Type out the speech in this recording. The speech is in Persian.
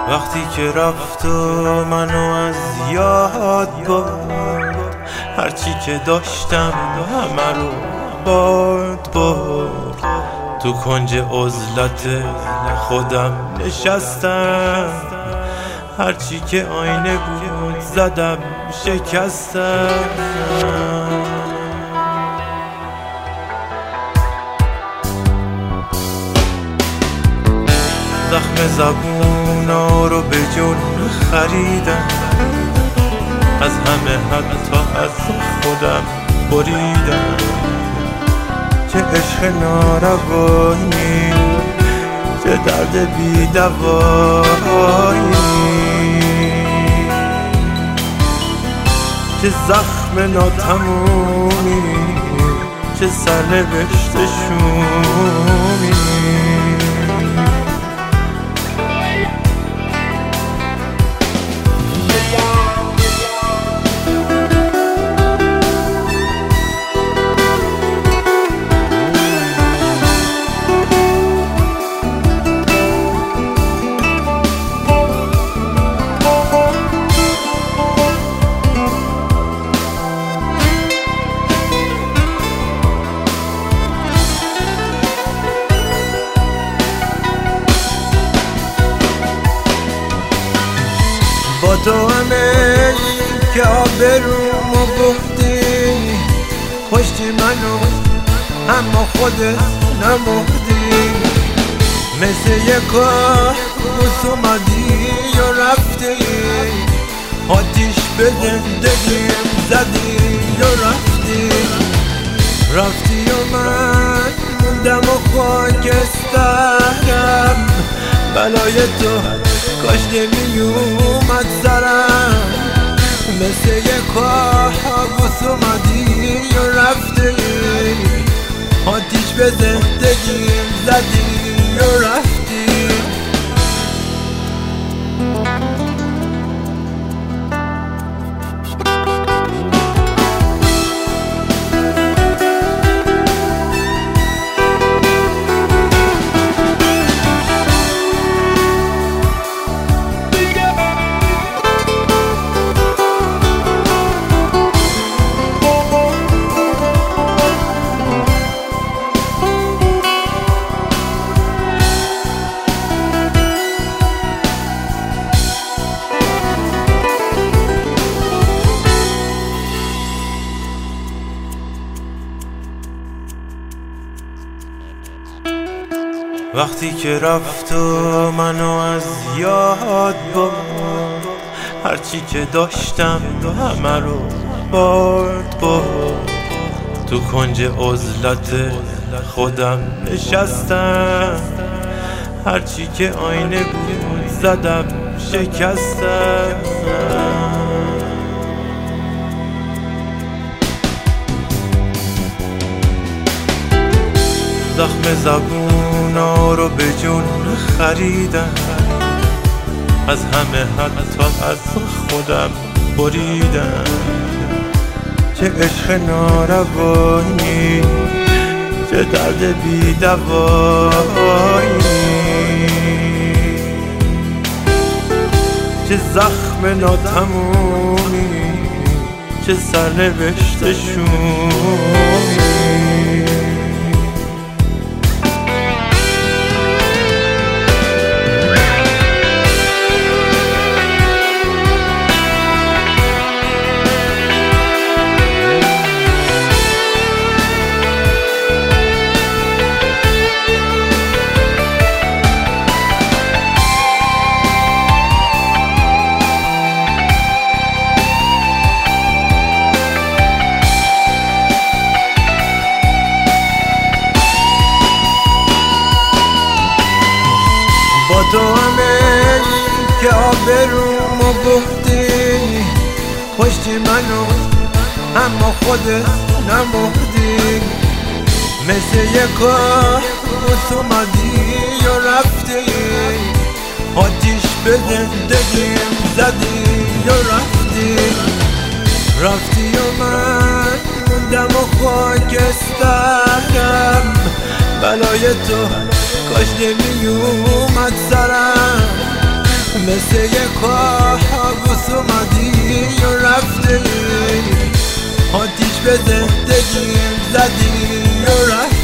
وقتی که رفت و منو از یاد برد، هرچی که داشتم همه رو برد. تو کنج عزلت خودم نشستم، هرچی که آینه بود زدم شکستم. زخم زبونا رو به جون خریدم، از همه حتی از خودم بریدم. چه عشق ناروایی، چه درد بی دوایی، چه زخم ناتمومی، چه سرنوشت شومی. با تو همه که آبرومو بردی، پشتی منو اما خودت نمردی. مثل یک کابوس اومدی و رفتی، آتیش به زندگیم زدی و رفتی و من موندم و خاکسترم. بلای تو کاش نمی اومد سرم، مثل یک کابوس اومدی و رفتی، آتیش به زندگیم زدی و رفتی. وقتی که رفت و منو از یاد برد، هرچی که داشتم همه رو برد. تو کنج عزلت خودم نشستم، هرچی که آینه بود زدم شکستم. زخم زبونا رو به جون خریدم، از همه حتی از خودم بریدم. چه عشق ناروایی، چه درد بی دوایی، چه زخم ناتمومی، چه سرنوشت شومی. با تو همه که آبرومو بردی، پشتی منو اما خودت نمردی. مثل یک کابوس اومدی و رفتی، آتیش به زندگیم زدی و رفتی و من موندم و خاکسترم. بلای تو کاش نمی اومد سرم، مثل یه کابوس اومدی و رفتی، آتیش به زندگیم زدی و رفتی.